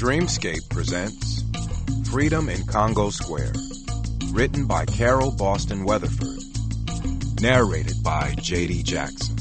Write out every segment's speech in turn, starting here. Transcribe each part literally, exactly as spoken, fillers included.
Dreamscape presents Freedom in Congo Square, written by Carol Boston Weatherford, narrated by J D Jackson.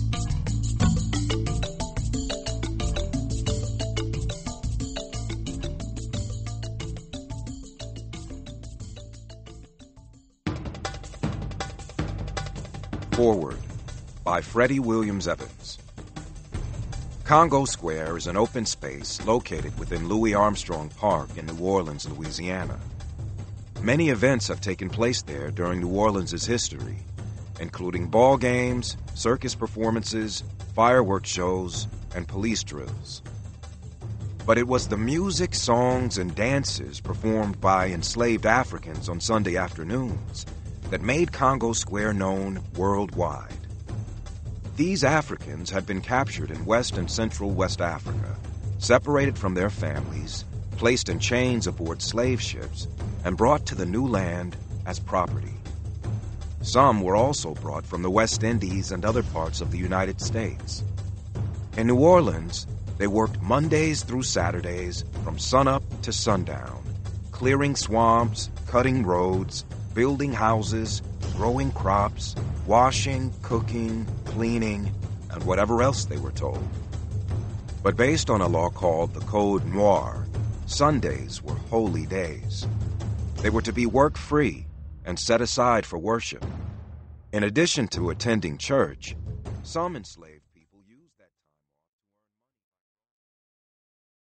Forward by Freddie Williams Evans. Congo Square is an open space located within Louis Armstrong Park in New Orleans, Louisiana. Many events have taken place there during New Orleans' history, including ball games, circus performances, fireworks shows, and police drills. But it was the music, songs, and dances performed by enslaved Africans on Sunday afternoons that made Congo Square known worldwide. These Africans had been captured in West and Central West Africa, separated from their families, placed in chains aboard slave ships, and brought to the new land as property. Some were also brought from the West Indies and other parts of the United States. In New Orleans, they worked Mondays through Saturdays from sunup to sundown, clearing swamps, cutting roads, building houses, growing crops, washing, cooking, cleaning, and whatever else they were told. But based on a law called the Code Noir, Sundays were holy days. They were to be work-free and set aside for worship. In addition to attending church, some enslaved